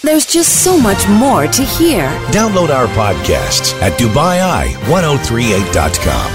There's just so much more to hear. Download our podcasts at DubaiI1038.com.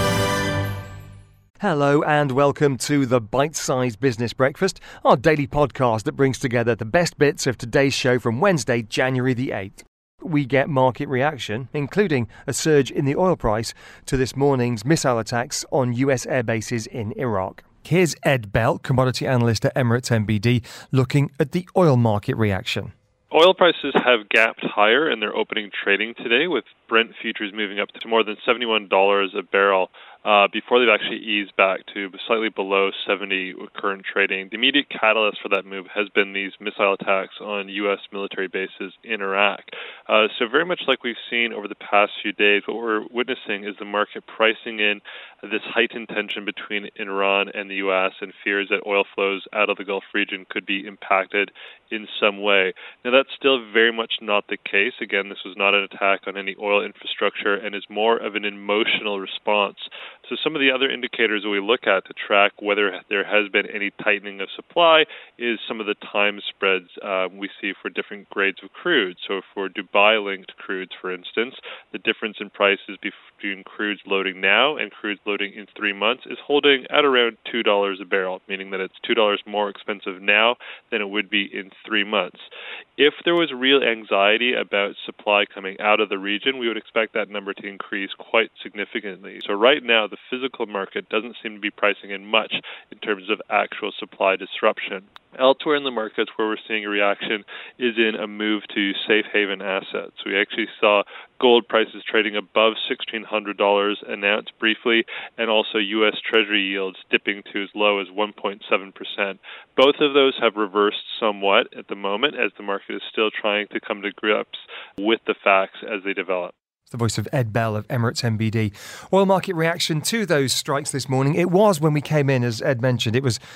Hello and welcome to the Bite-Sized Business Breakfast, our daily podcast that brings together the best bits of today's show from Wednesday, January the 8th. We get market reaction, including a surge in the oil price, to this morning's missile attacks on US air bases in Iraq. Here's Ed Bell, commodity analyst at Emirates NBD, looking at the oil market reaction. Oil prices have gapped higher in their opening trading today, with Brent futures moving up to more than $71 a barrel before they've actually eased back to slightly below 70 with current trading. The immediate catalyst for that move has been these missile attacks on U.S. military bases in Iraq. So very much like we've seen over the past few days, what we're witnessing is the market pricing in this heightened tension between Iran and the U.S. and fears that oil flows out of the Gulf region could be impacted in some way. Now, that's still very much not the case. Again, this was not an attack on any oil infrastructure and is more of an emotional response. So some of the other indicators that we look at to track whether there has been any tightening of supply is some of the time spreads we see for different grades of crude. So for Dubai-linked crudes, for instance, the difference in prices between crudes loading now and crudes loading in 3 months is holding at around $2 a barrel, meaning that it's $2 more expensive now than it would be in 3 months. If there was real anxiety about supply coming out of the region, we would expect that number to increase quite significantly. So right now, the physical market doesn't seem to be pricing in much in terms of actual supply disruption. Elsewhere in the markets where we're seeing a reaction is in a move to safe haven assets. We actually saw gold prices trading above $1,600 an ounce briefly, and also U.S. Treasury yields dipping to as low as 1.7%. Both of those have reversed somewhat at the moment as the market is still trying to come to grips with the facts as they develop. The voice of Ed Bell of Emirates NBD. Oil market reaction to those strikes this morning. It was, when we came in, as Ed mentioned, it was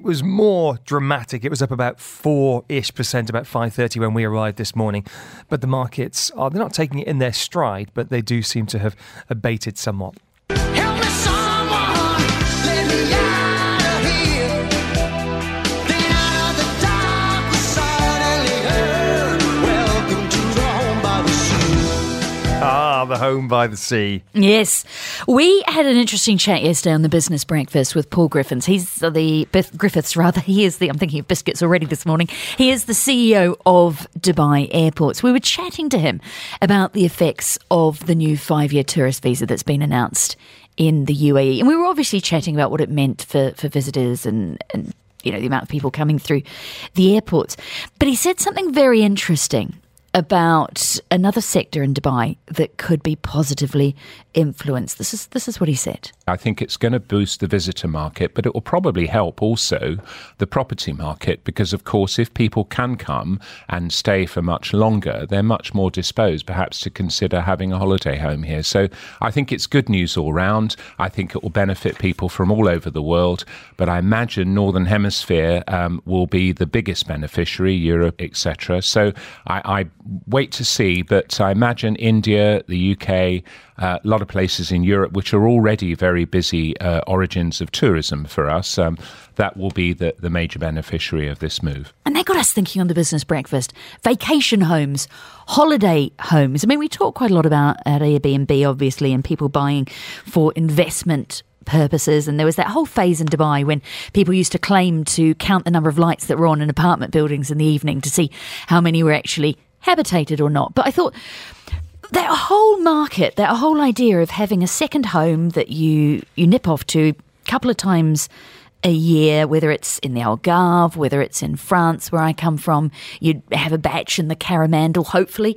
more dramatic. It was up about 4-ish%, about 5:30 when we arrived this morning. But the markets they're not taking it in their stride, but they do seem to have abated somewhat. Help me someone, let me out of here. Then out of the dark we suddenly heard, welcome to the home by the sea. The home by the sea. Yes. We had an interesting chat yesterday on the Business Breakfast with Paul Griffiths. He is the I'm thinking of biscuits already this morning. He is the CEO of Dubai Airports. We were chatting to him about the effects of the new 5-year tourist visa that's been announced in the UAE. And we were obviously chatting about what it meant for visitors and the amount of people coming through the airports. But he said something very interesting about another sector in Dubai that could be positively influenced. This is what he said. I think it's going to boost the visitor market, but it will probably help also the property market because, of course, if people can come and stay for much longer, they're much more disposed perhaps to consider having a holiday home here. So I think it's good news all round. I think it will benefit people from all over the world, but I imagine Northern Hemisphere will be the biggest beneficiary, Europe, etc. So I wait to see, but I imagine India, the UK, a lot of places in Europe which are already very busy origins of tourism for us, that will be the major beneficiary of this move. And that got us thinking on the Business Breakfast. Vacation homes, holiday homes. I mean, we talk quite a lot about Airbnb, obviously, and people buying for investment purposes, and there was that whole phase in Dubai when people used to claim to count the number of lights that were on in apartment buildings in the evening to see how many were actually habitated or not. But I thought that whole market, that whole idea of having a second home that you nip off to a couple of times a year, whether it's in the Algarve, whether it's in France, where I come from, you'd have a batch in the Coromandel, hopefully.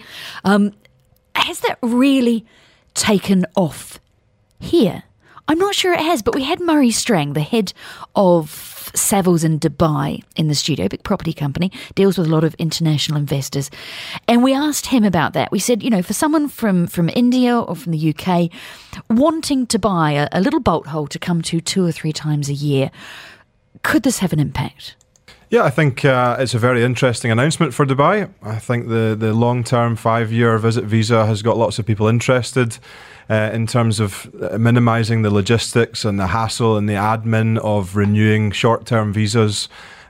Has that really taken off here? I'm not sure it has, but we had Murray Strang, the head of Savills in Dubai, in the studio, big property company, deals with a lot of international investors. And we asked him about that. We said, for someone from India or from the UK wanting to buy a little bolt hole to come to 2 or 3 times a year, could this have an impact? Yeah, I think it's a very interesting announcement for Dubai. I think the long-term 5-year visit visa has got lots of people interested in terms of minimising the logistics and the hassle and the admin of renewing short-term visas.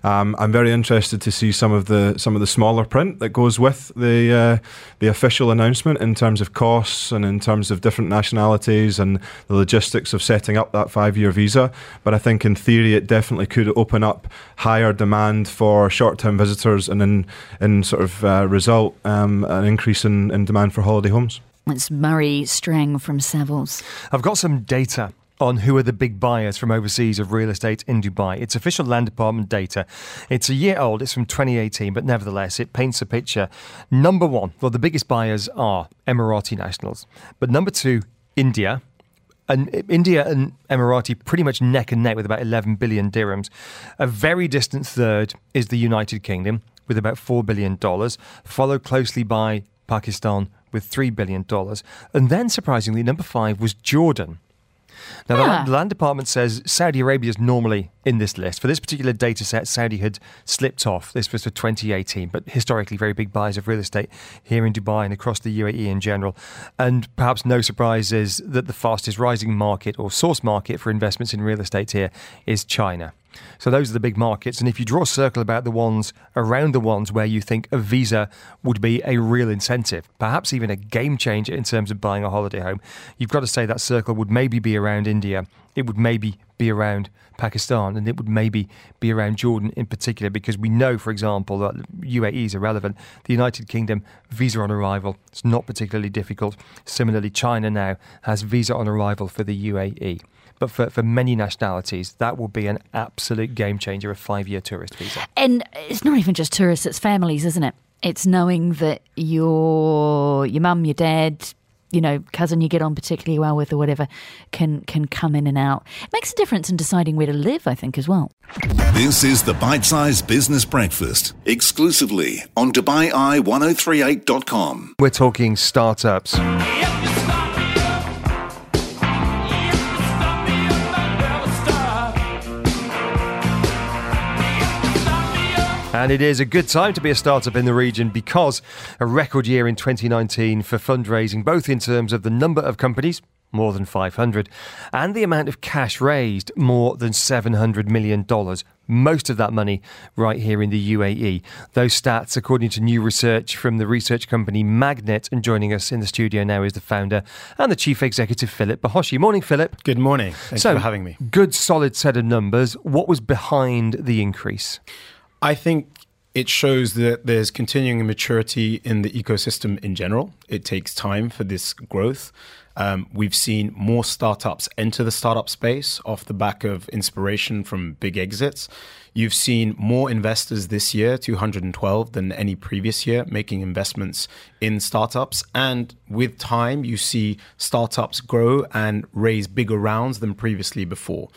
I'm very interested to see some of the smaller print that goes with the official announcement in terms of costs and in terms of different nationalities and the logistics of setting up that 5-year visa. But I think in theory it definitely could open up higher demand for short-term visitors, and in sort of result an increase in demand for holiday homes. It's Murray Strang from Savills. I've got some data on who are the big buyers from overseas of real estate in Dubai. It's official Land Department data. It's a year old, it's from 2018, but nevertheless, it paints a picture. Number one, well, the biggest buyers are Emirati nationals. But number two, India. And India and Emirati pretty much neck and neck with about 11 billion dirhams. A very distant third is the United Kingdom with about $4 billion, followed closely by Pakistan with $3 billion. And then, surprisingly, number 5 was Jordan. Now, the Land Department says Saudi Arabia is normally in this list. For this particular data set, Saudi had slipped off. This was for 2018, but historically very big buyers of real estate here in Dubai and across the UAE in general. And perhaps no surprise is that the fastest rising market or source market for investments in real estate here is China. So those are the big markets. And if you draw a circle about the ones around the ones where you think a visa would be a real incentive, perhaps even a game changer in terms of buying a holiday home, you've got to say that circle would maybe be around India. It would maybe be around Pakistan, and it would maybe be around Jordan in particular, because we know, for example, that UAE is irrelevant. The United Kingdom, visa on arrival, it's not particularly difficult. Similarly, China now has visa on arrival for the UAE. But for many nationalities, that will be an absolute game changer, a 5-year tourist visa. And it's not even just tourists, it's families, isn't it? It's knowing that your mum, your dad, cousin you get on particularly well with or whatever, can come in and out. It makes a difference in deciding where to live, I think, as well. This is the Bite Size Business Breakfast, exclusively on DubaiEye1038.com. We're talking startups. And it is a good time to be a startup in the region because a record year in 2019 for fundraising, both in terms of the number of companies, more than 500, and the amount of cash raised, more than $700 million. Most of that money right here in the UAE. Those stats, according to new research from the research company Magnet, and joining us in the studio now is the founder and the chief executive, Philip Bahoshi. Morning, Philip. Good morning. Thanks for having me. Good, solid set of numbers. What was behind the increase? I think it shows that there's continuing maturity in the ecosystem in general. It takes time for this growth. We've seen more startups enter the startup space off the back of inspiration from big exits. You've seen more investors this year, 212, than any previous year, making investments in startups. And with time, you see startups grow and raise bigger rounds than previously before.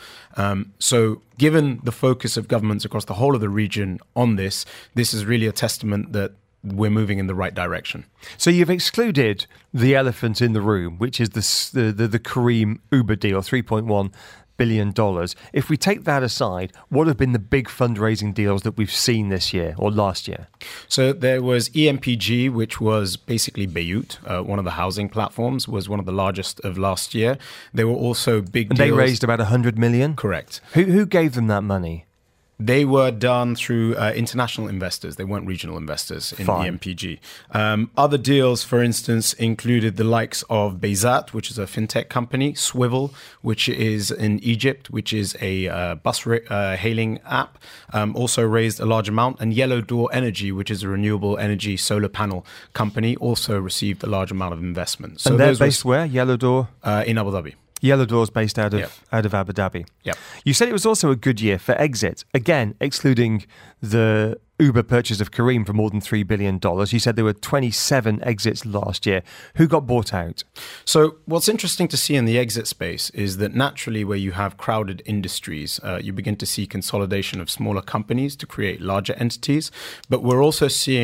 So given the focus of governments across the whole of the region on this is really a testament that we're moving in the right direction. So you've excluded the elephant in the room, which is the Careem Uber deal, $3.1 billion. If we take that aside, what have been the big fundraising deals that we've seen this year or last year? So there was EMPG, which was basically Beirut, one of the housing platforms, was one of the largest of last year. There were also big deals. They raised about 100 million? Correct. Who gave them that money? They were done through international investors. They weren't regional investors in EMPG. Other deals, for instance, included the likes of Bayzat, which is a fintech company, Swivel, which is in Egypt, which is a bus hailing app, also raised a large amount. And Yellow Door Energy, which is a renewable energy solar panel company, also received a large amount of investment. So and they're based where? Yellow Door? In Abu Dhabi. Yellow Door's based out of Abu Dhabi. Yep. You said it was also a good year for exit. Again, excluding the Uber purchase of Careem for more than $3 billion. You said there were 27 exits last year. Who got bought out? So what's interesting to see in the exit space is that naturally where you have crowded industries, you begin to see consolidation of smaller companies to create larger entities. But we're also seeing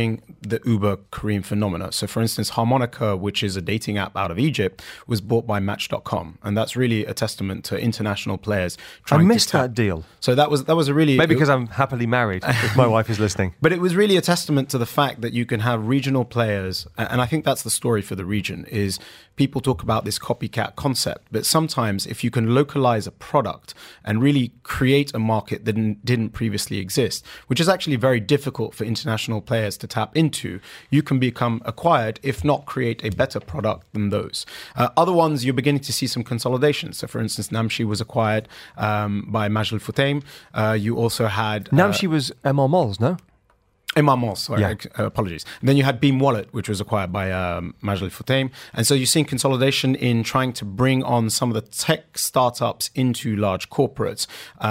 the Uber Careem phenomena. So, for instance, Harmonica, which is a dating app out of Egypt, was bought by Match.com, and that's really a testament to international players. I missed that deal. So that was a really maybe because I'm happily married. If my wife is listening, but it was really a testament to the fact that you can have regional players, and I think that's the story for the region. Is people talk about this copycat concept, but sometimes if you can localize a product and really create a market that didn't previously exist, which is actually very difficult for international players to tap into, you can become acquired, if not create a better product than those. Other ones, you're beginning to see some consolidation. So, for instance, Namshi was acquired by Majid Futtaim. You also had... Namshi was MR Malls, no? Imam Moss, sorry, Yeah. apologies. And then you had Beam Wallet, which was acquired by Majid Futtaim. And so you're seeing consolidation in trying to bring on some of the tech startups into large corporates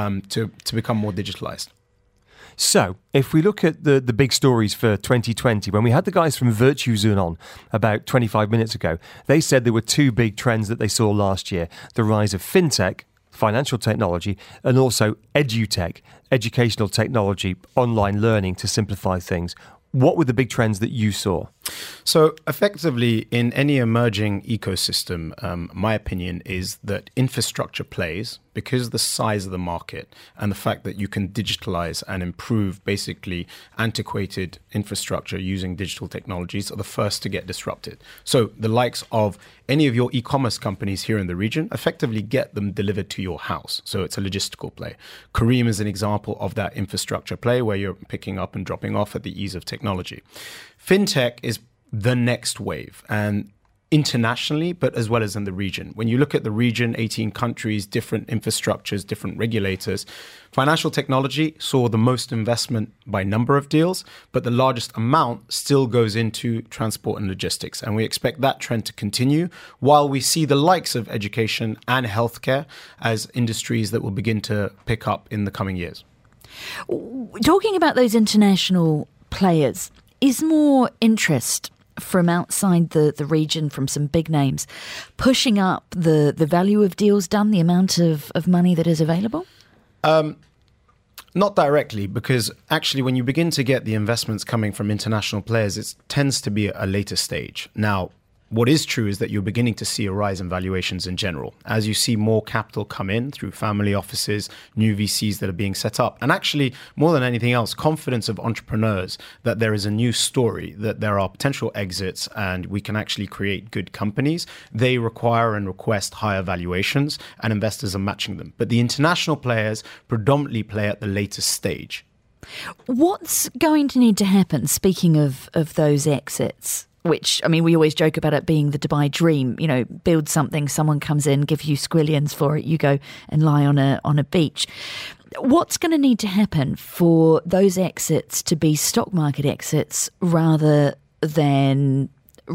to become more digitalized. So, if we look at the big stories for 2020, when we had the guys from VirtuZone on about 25 minutes ago, they said there were two big trends that they saw last year: the rise of fintech, financial technology, and also edutech, educational technology, online learning to simplify things. What were the big trends that you saw? So effectively, in any emerging ecosystem, my opinion is that infrastructure plays, because of the size of the market and the fact that you can digitalize and improve basically antiquated infrastructure using digital technologies, are the first to get disrupted. So the likes of any of your e-commerce companies here in the region effectively get them delivered to your house. So it's a logistical play. Careem is an example of that infrastructure play where you're picking up and dropping off at the ease of technology. Fintech is the next wave, and internationally, but as well as in the region. When you look at the region, 18 countries, different infrastructures, different regulators, financial technology saw the most investment by number of deals, but the largest amount still goes into transport and logistics. And we expect that trend to continue, while we see the likes of education and healthcare as industries that will begin to pick up in the coming years. Talking about those international players, is more interest from outside the region, from some big names, pushing up the value of deals done, the amount of money that is available? Not directly, because actually when you begin to get the investments coming from international players, it tends to be a later stage. Now, what is true is that you're beginning to see a rise in valuations in general, as you see more capital come in through family offices, new VCs that are being set up. And actually, more than anything else, confidence of entrepreneurs that there is a new story, that there are potential exits and we can actually create good companies. They require and request higher valuations, and investors are matching them. But the international players predominantly play at the latest stage. What's going to need to happen, speaking of those exits? Which, I mean, we always joke about it being the Dubai dream. You know, build something, someone comes in, give you squillions for it, you go and lie on a beach. What's going to need to happen for those exits to be stock market exits rather than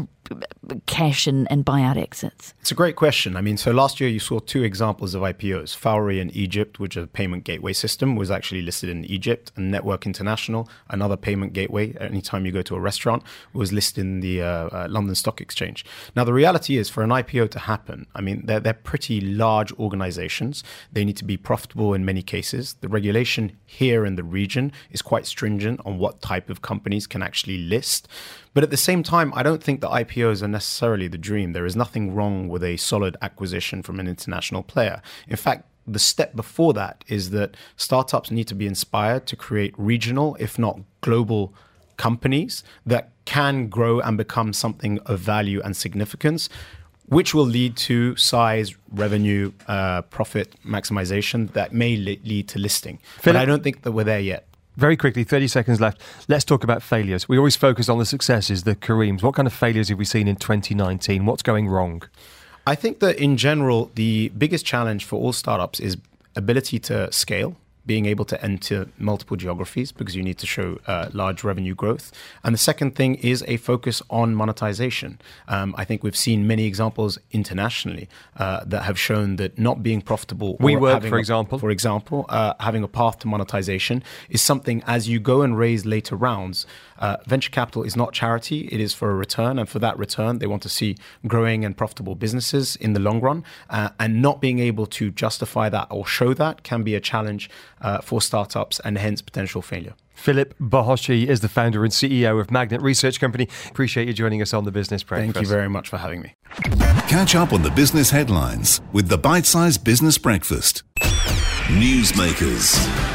cash and buyout exits? It's a great question. I mean, so last year you saw two examples of IPOs. Fowry in Egypt, which is a payment gateway system, was actually listed in Egypt, and Network International, another payment gateway. Anytime you go to a restaurant, was listed in the London Stock Exchange. Now, the reality is, for an IPO to happen, I mean, they're pretty large organizations. They need to be profitable in many cases. The regulation here in the region is quite stringent on what type of companies can actually list. But at the same time, I don't think that IPOs are necessarily the dream. There is nothing wrong with a solid acquisition from an international player. In fact, the step before that is that startups need to be inspired to create regional, if not global, companies that can grow and become something of value and significance, which will lead to size, revenue, profit maximization that may lead to listing. But I don't think that we're there yet. Very quickly, 30 seconds left. Let's talk about failures. We always focus on the successes, the Careems. What kind of failures have we seen in 2019? What's going wrong? I think that in general, the biggest challenge for all startups is ability to scale, being able to enter multiple geographies because you need to show large revenue growth. And the second thing is a focus on monetization. I think we've seen many examples internationally that have shown that not being profitable, WeWork, for example, having a path to monetization is something. As you go and raise later rounds, venture capital is not charity, it is for a return. And for that return, they want to see growing and profitable businesses in the long run. And not being able to justify that or show that can be a challenge for startups and hence potential failure. Philip Bohoshi is the founder and CEO of Magnet Research Company. Appreciate you joining us on the Business Breakfast. Thank you very much for having me. Catch up on the business headlines with the Bite-Sized Business Breakfast. Newsmakers.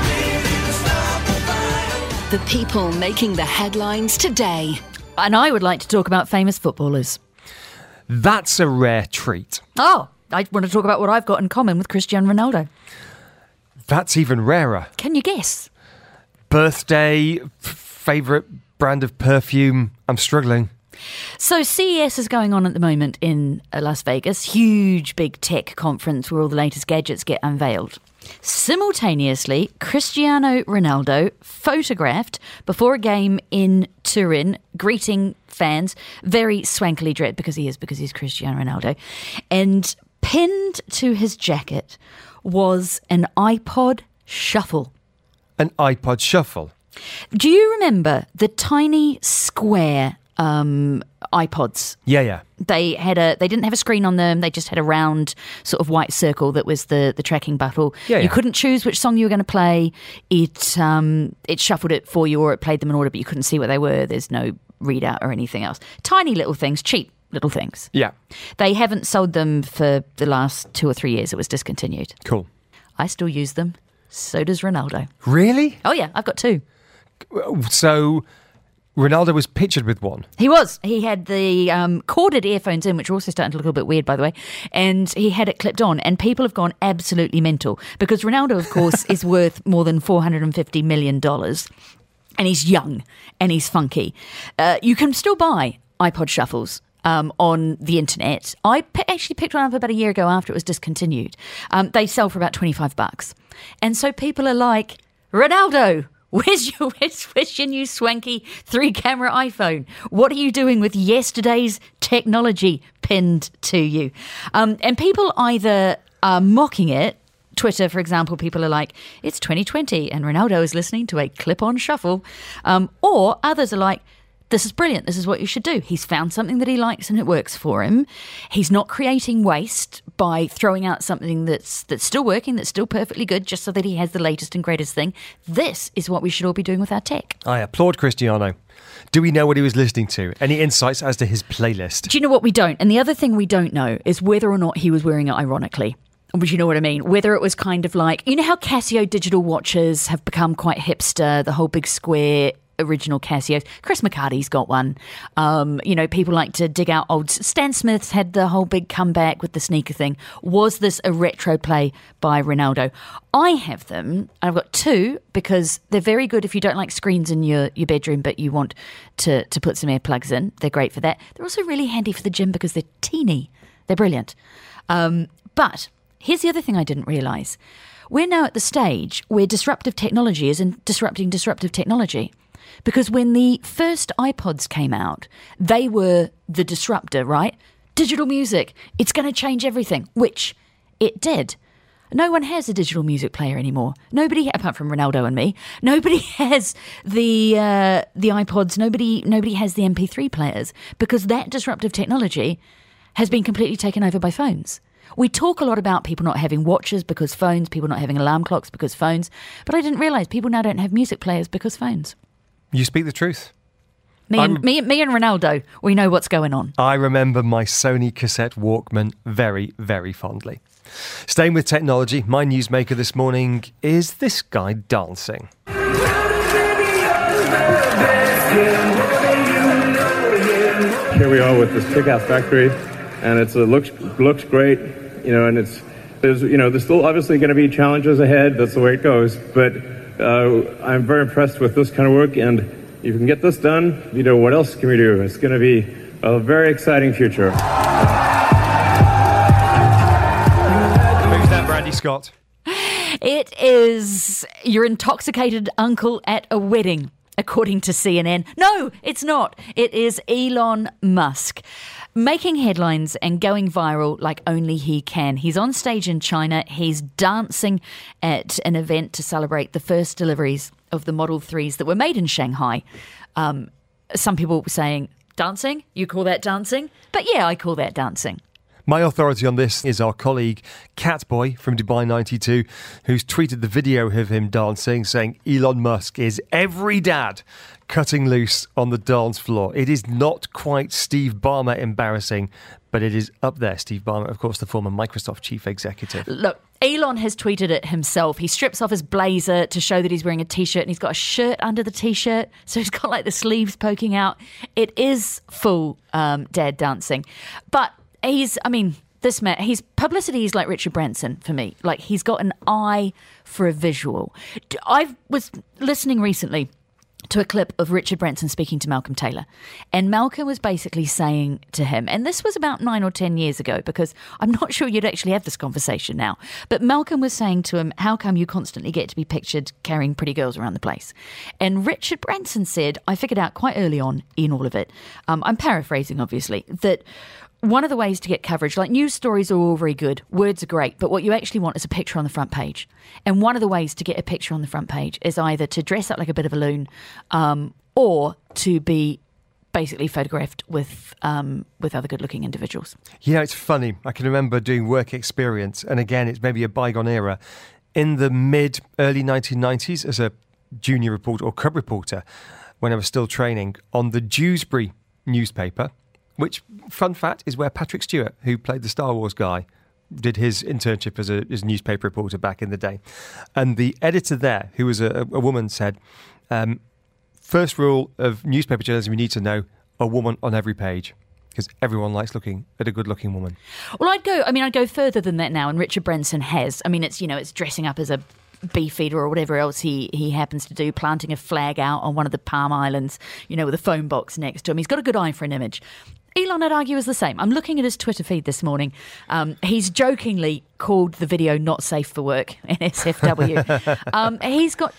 The people making the headlines today. And I would like to talk about famous footballers. That's a rare treat. Oh, I want to talk about what I've got in common with Cristiano Ronaldo. That's even rarer. Can you guess? Birthday, favourite brand of perfume. I'm struggling. So CES is going on at the moment in Las Vegas. Huge, big tech conference where all the latest gadgets get unveiled. Simultaneously, Cristiano Ronaldo photographed before a game in Turin, greeting fans, very swankily dressed because he's Cristiano Ronaldo, and pinned to his jacket was an iPod Shuffle. An iPod Shuffle? Do you remember the tiny square iPods? Yeah. They didn't have a screen on them. They just had a round sort of white circle that was the tracking button. Yeah. You couldn't choose which song you were going to play. It shuffled it for you, or it played them in order, but you couldn't see what they were. There's no readout or anything else. Tiny little things, cheap little things. Yeah. They haven't sold them for the last 2 or 3 years. It was discontinued. Cool. I still use them. So does Ronaldo. Really? Oh yeah, I've got 2. So Ronaldo was pictured with one. He was. He had the corded earphones in, which are also starting to look a little bit weird, by the way, and he had it clipped on, and people have gone absolutely mental because Ronaldo, of course, is worth more than $450 million, and he's young and he's funky. You can still buy iPod Shuffles on the internet. I actually picked one up about a year ago after it was discontinued. They sell for about $25. And so people are like, Ronaldo, where's your new swanky 3-camera iPhone? What are you doing with yesterday's technology pinned to you? And people either are mocking it. Twitter, for example, people are like, it's 2020 and Ronaldo is listening to a clip-on shuffle. Or others are like, this is brilliant. This is what you should do. He's found something that he likes and it works for him. He's not creating waste by throwing out something that's still working, that's still perfectly good, just so that he has the latest and greatest thing. This is what we should all be doing with our tech. I applaud Cristiano. Do we know what he was listening to? Any insights as to his playlist? Do you know what we don't? And the other thing we don't know is whether or not he was wearing it ironically. But you know what I mean? Whether it was kind of like, you know how Casio digital watches have become quite hipster, the whole big square original Casios. Chris McCarty's got one. People like to dig out old. Stan Smith's had the whole big comeback with the sneaker thing. Was this a retro play by Ronaldo? I have them. I've got 2 because they're very good if you don't like screens in your bedroom, but you want to put some earplugs in. They're great for that. They're also really handy for the gym because they're teeny. They're brilliant. But here's the other thing I didn't realise. We're now at the stage where disruptive technology is disrupting disruptive technology. Because when the first iPods came out, they were the disruptor, right? Digital music, it's going to change everything, which it did. No one has a digital music player anymore. Nobody, apart from Ronaldo and me, nobody has the iPods. Nobody has the MP3 players because that disruptive technology has been completely taken over by phones. We talk a lot about people not having watches because phones, people not having alarm clocks because phones, but I didn't realise people now don't have music players because phones. You speak the truth. Me and Ronaldo, we know what's going on. I remember my Sony cassette Walkman very, very fondly. Staying with technology, my newsmaker this morning is this guy dancing. Here we are with this kick-ass factory, and it looks great, and there's still obviously going to be challenges ahead. That's the way it goes, but I'm very impressed with this kind of work, and if you can get this done, what else can we do? It's going to be a very exciting future. Who's that, Brandy Scott? It is your intoxicated uncle at a wedding, according to CNN. No, it's not. It is Elon Musk. Making headlines and going viral like only he can. He's on stage in China. He's dancing at an event to celebrate the first deliveries of the Model 3s that were made in Shanghai. Some people were saying, dancing? You call that dancing? But yeah, I call that dancing. My authority on this is our colleague Catboy from Dubai 92, who's tweeted the video of him dancing, saying Elon Musk is every dad cutting loose on the dance floor. It is not quite Steve Ballmer embarrassing, but it is up there. Steve Ballmer, of course, the former Microsoft chief executive. Look, Elon has tweeted it himself. He strips off his blazer to show that he's wearing a T-shirt, and he's got a shirt under the T-shirt, so he's got like the sleeves poking out. It is full dad dancing. But his publicity is like Richard Branson for me. Like, he's got an eye for a visual. I was listening recently to a clip of Richard Branson speaking to Malcolm Taylor. And Malcolm was basically saying to him, and this was about 9 or 10 years ago, because I'm not sure you'd actually have this conversation now, but Malcolm was saying to him, how come you constantly get to be pictured carrying pretty girls around the place? And Richard Branson said, I figured out quite early on in all of it, I'm paraphrasing obviously, that one of the ways to get coverage, like news stories are all very good, words are great, but what you actually want is a picture on the front page. And one of the ways to get a picture on the front page is either to dress up like a bit of a loon or to be basically photographed with other good-looking individuals. Yeah, it's funny. I can remember doing work experience, and again, it's maybe a bygone era. In the early 1990s, as a junior reporter or cub reporter, when I was still training, on the Dewsbury newspaper, which, fun fact, is where Patrick Stewart, who played the Star Wars guy, did his internship as a newspaper reporter back in the day. And the editor there, who was a woman, said, first rule of newspaper journalism, you need to know a woman on every page, because everyone likes looking at a good-looking woman. Well, I'd go further than that now, and Richard Branson has. I mean, it's dressing up as a beefeater or whatever else he happens to do, planting a flag out on one of the Palm Islands, with a phone box next to him. He's got a good eye for an image. Elon, I'd argue, is the same. I'm looking at his Twitter feed this morning. He's jokingly called the video not safe for work, NSFW. He's got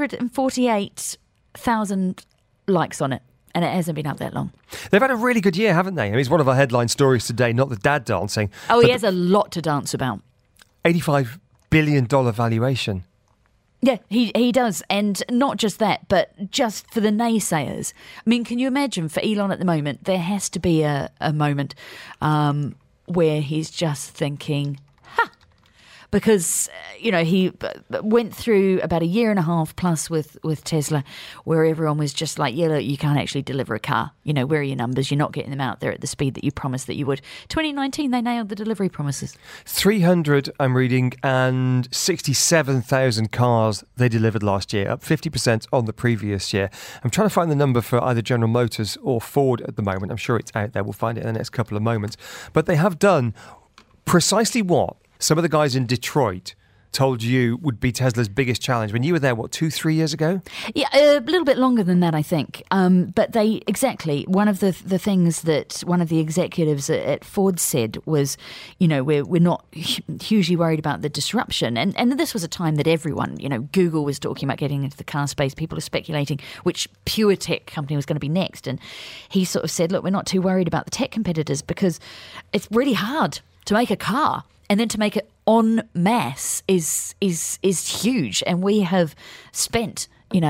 248,000 likes on it, and it hasn't been up that long. They've had a really good year, haven't they? I mean, it's one of our headline stories today, not the dad dancing. Oh, he has a lot to dance about. $85 billion valuation. Yeah, he does. And not just that, but just for the naysayers. I mean, can you imagine for Elon at the moment, there has to be a moment where he's just thinking, because, he went through about a year and a half plus with Tesla, where everyone was just like, yeah, look, you can't actually deliver a car. Where are your numbers? You're not getting them out there at the speed that you promised that you would. 2019, they nailed the delivery promises. 300, I'm reading, and 67,000 cars they delivered last year, up 50% on the previous year. I'm trying to find the number for either General Motors or Ford at the moment. I'm sure it's out there. We'll find it in the next couple of moments. But they have done precisely what some of the guys in Detroit told you would be Tesla's biggest challenge when you were there, 2-3 years ago? Yeah, a little bit longer than that, I think. But one of the things that one of the executives at Ford said was, we're not hugely worried about the disruption. And this was a time that everyone, Google was talking about getting into the car space. People are speculating which pure tech company was going to be next. And he sort of said, look, we're not too worried about the tech competitors because it's really hard to make a car. And then to make it en masse is huge, and we have spent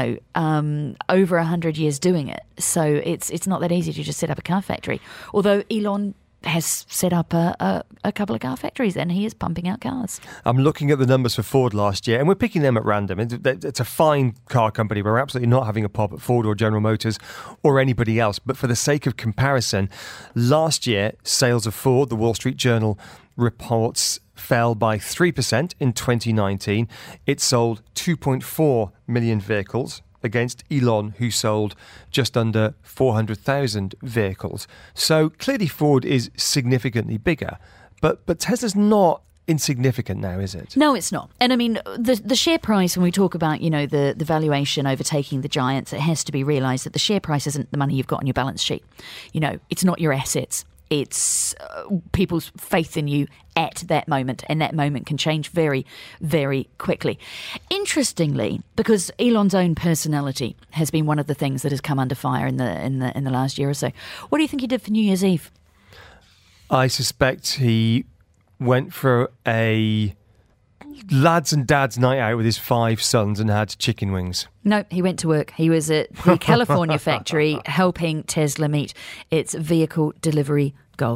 over 100 years doing it. So it's not that easy to just set up a car factory. Although Elon has set up a couple of car factories, and he is pumping out cars. I'm looking at the numbers for Ford last year, and we're picking them at random. It's a fine car company. We're absolutely not having a pop at Ford or General Motors or anybody else. But for the sake of comparison, last year, sales of Ford, the Wall Street Journal reports, fell by 3% in 2019. It sold 2.4 million vehicles against Elon, who sold just under 400,000 vehicles. So clearly Ford is significantly bigger, but Tesla's not insignificant now, is it? No, it's not. And I mean, the share price, when we talk about, the valuation overtaking the giants, it has to be realised that the share price isn't the money you've got on your balance sheet. It's not your assets. It's people's faith in you at that moment, and that moment can change very, very quickly. Interestingly, because Elon's own personality has been one of the things that has come under fire in the last year or so. What do you think he did for New Year's Eve? I suspect he went for a lads and dads night out with his 5 sons and had chicken wings. No, he went to work. He was at the California factory helping Tesla meet its vehicle delivery goals.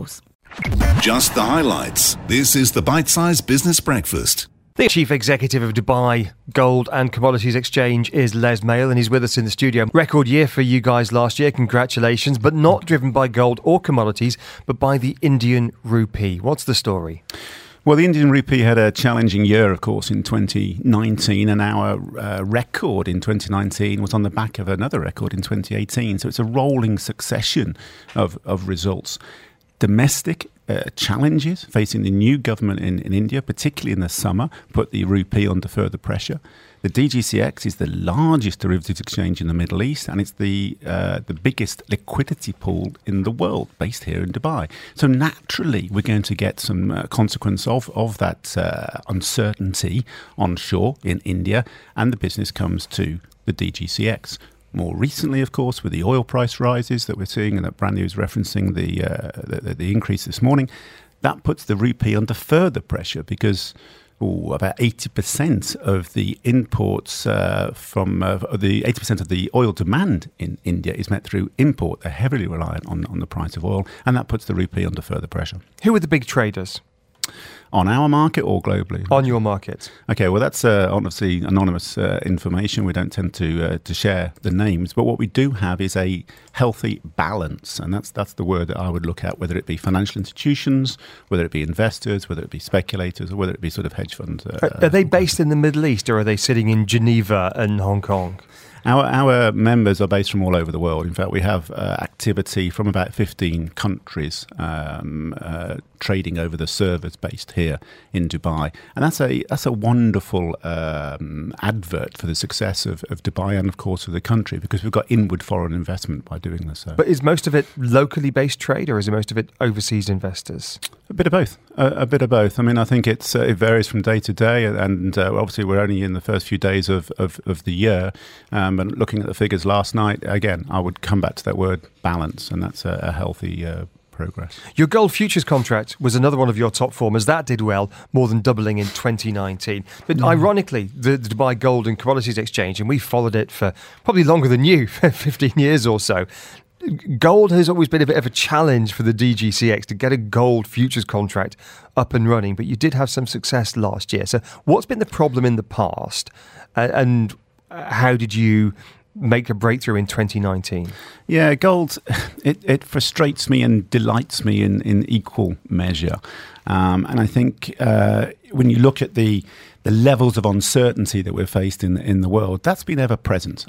Just the highlights. This is the Bite-Size Business Breakfast. The Chief Executive of Dubai Gold and Commodities Exchange is Les Mail, and he's with us in the studio. Record year for you guys last year, congratulations, but not driven by gold or commodities, but by the Indian rupee. What's the story? Well, the Indian rupee had a challenging year, of course, in 2019, and our record in 2019 was on the back of another record in 2018. So it's a rolling succession of results. Domestic challenges facing the new government in India, particularly in the summer, put the rupee under further pressure. The DGCX is the largest derivatives exchange in the Middle East, and it's the biggest liquidity pool in the world, based here in Dubai. So naturally, we're going to get some consequence of that uncertainty onshore in India, and the business comes to the DGCX. More recently, of course, with the oil price rises that we're seeing, and that Brandy was referencing the increase this morning, that puts the rupee under further pressure because about 80% of the imports from the 80% of the oil demand in India is met through import. They're heavily reliant on the price of oil, and that puts the rupee under further pressure. Who are the big traders? On our market or globally? On your market. Okay, well, that's obviously anonymous information. We don't tend to share the names. But what we do have is a healthy balance. And that's the word that I would look at, whether it be financial institutions, whether it be investors, whether it be speculators, or whether it be sort of hedge funds. Are they based in the Middle East, or are they sitting in Geneva and Hong Kong? Our members are based from all over the world. In fact, we have activity from about 15 countries trading over the servers based here in Dubai. And that's a wonderful advert for the success of Dubai and, of course, of the country, because we've got inward foreign investment by doing this. But is most of it locally based trade, or is it most of it overseas investors? A bit of both. A bit of both. I mean, I think it varies from day to day, and obviously we're only in the first few days of the year. But looking at the figures last night, again, I would come back to that word balance, and that's a healthy progress. Your gold futures contract was another one of your top formers. That did well, more than doubling in 2019. But ironically, the Dubai Gold and Commodities Exchange, and we followed it for probably longer than you, 15 years or so. Gold has always been a bit of a challenge for the DGCX to get a gold futures contract up and running, but you did have some success last year. So what's been the problem in the past, and how did you make a breakthrough in 2019? Yeah, gold, it frustrates me and delights me in equal measure. And I think when you look at the levels of uncertainty that we're faced in the world, that's been ever present.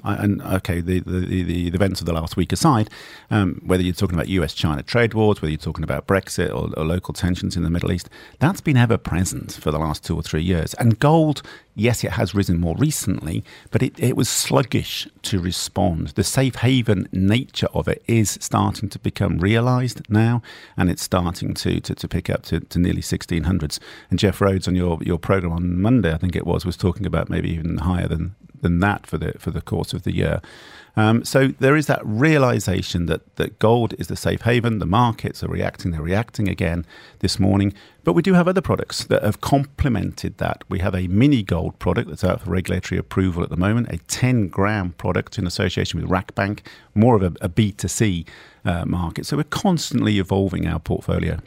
The events of the last week aside, whether you're talking about US-China trade wars, whether you're talking about Brexit or local tensions in the Middle East, that's been ever present for the last 2 or 3 years. And gold, yes, it has risen more recently, but it was sluggish to respond. The safe haven nature of it is starting to become realised now, and it's starting to pick up to nearly 1600s. And Jeff Rhodes on your programme on Monday, I think it was talking about maybe even higher than that for the course of the year. So there is that realisation that gold is the safe haven. The markets are reacting. They're reacting again this morning. But we do have other products that have complemented that. We have a mini gold product that's out for regulatory approval at the moment, a 10-gram product in association with Rackbank, more of a B2C market. So we're constantly evolving our portfolio.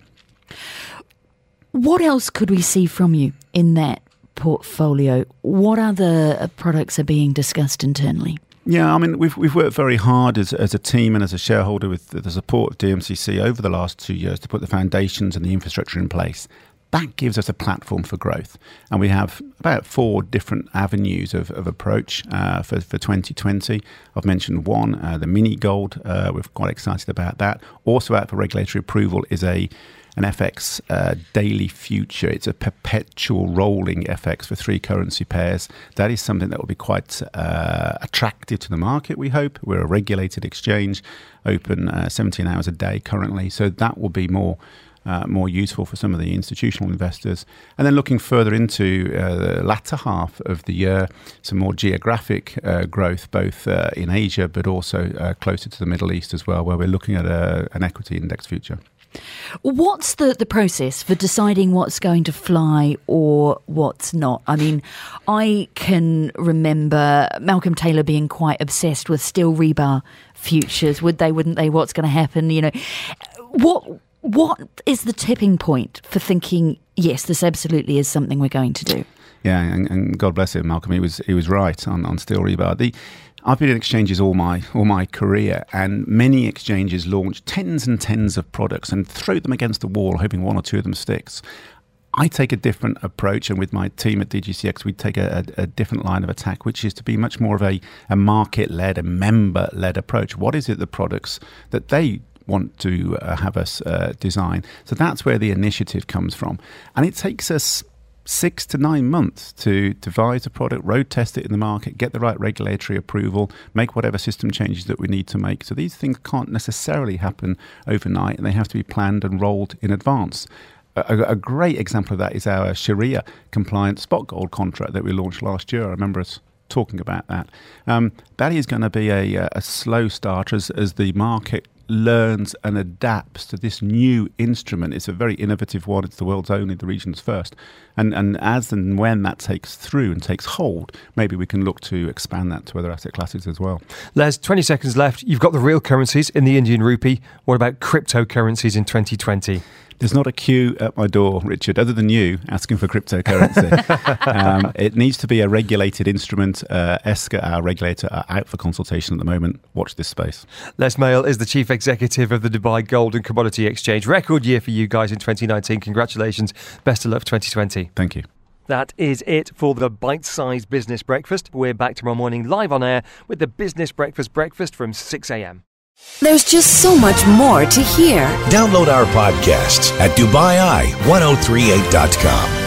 What else could we see from you in that portfolio? What other products are being discussed internally? Yeah, I mean, we've worked very hard as a team and as a shareholder with the support of DMCC over the last 2 years to put the foundations and the infrastructure in place. That gives us a platform for growth. And we have about 4 different avenues of approach for 2020. I've mentioned one, the mini gold. We're quite excited about that. Also out for regulatory approval is an FX daily future. It's a perpetual rolling FX for 3 currency pairs. That is something that will be quite attractive to the market, we hope. We're a regulated exchange, open 17 hours a day currently. So that will be more useful for some of the institutional investors. And then looking further into the latter half of the year, some more geographic growth, both in Asia, but also closer to the Middle East as well, where we're looking at an equity index future. What's the process for deciding what's going to fly or what's not? I mean, I can remember Malcolm Taylor being quite obsessed with steel rebar futures. Would they, wouldn't they? What's going to happen? You know, What is the tipping point for thinking, yes, this absolutely is something we're going to do? Yeah, and God bless him, Malcolm. He was right on steel rebar. I've been in exchanges all my career, and many exchanges launch tens and tens of products and throw them against the wall, hoping one or two of them sticks. I take a different approach, and with my team at DGCX, we take a different line of attack, which is to be much more of a market-led, a member-led approach. What is it, the products that they want to have us design? So that's where the initiative comes from. And it takes us 6 to 9 months to devise a product, road test it in the market, get the right regulatory approval, make whatever system changes that we need to make. So these things can't necessarily happen overnight, and they have to be planned and rolled in advance. A great example of that is our Sharia compliant spot gold contract that we launched last year. I remember us talking about that. That is going to be a slow starter as the market learns and adapts to this new instrument. It's a very innovative one. It's the world's only, the region's first. And as and when that takes through and takes hold, maybe we can look to expand that to other asset classes as well. Les, 20 seconds left. You've got the real currencies in the Indian rupee. What about cryptocurrencies in 2020? There's not a queue at my door, Richard, other than you asking for cryptocurrency. It needs to be a regulated instrument. ESCA, our regulator, are out for consultation at the moment. Watch this space. Les Mail is the Chief Executive of the Dubai Gold and Commodity Exchange. Record year for you guys in 2019. Congratulations. Best of luck for 2020. Thank you. That is it for the Bite-Sized Business Breakfast. We're back tomorrow morning live on air with the Business Breakfast from 6 a.m. There's just so much more to hear. Download our podcasts at DubaiEye1038.com.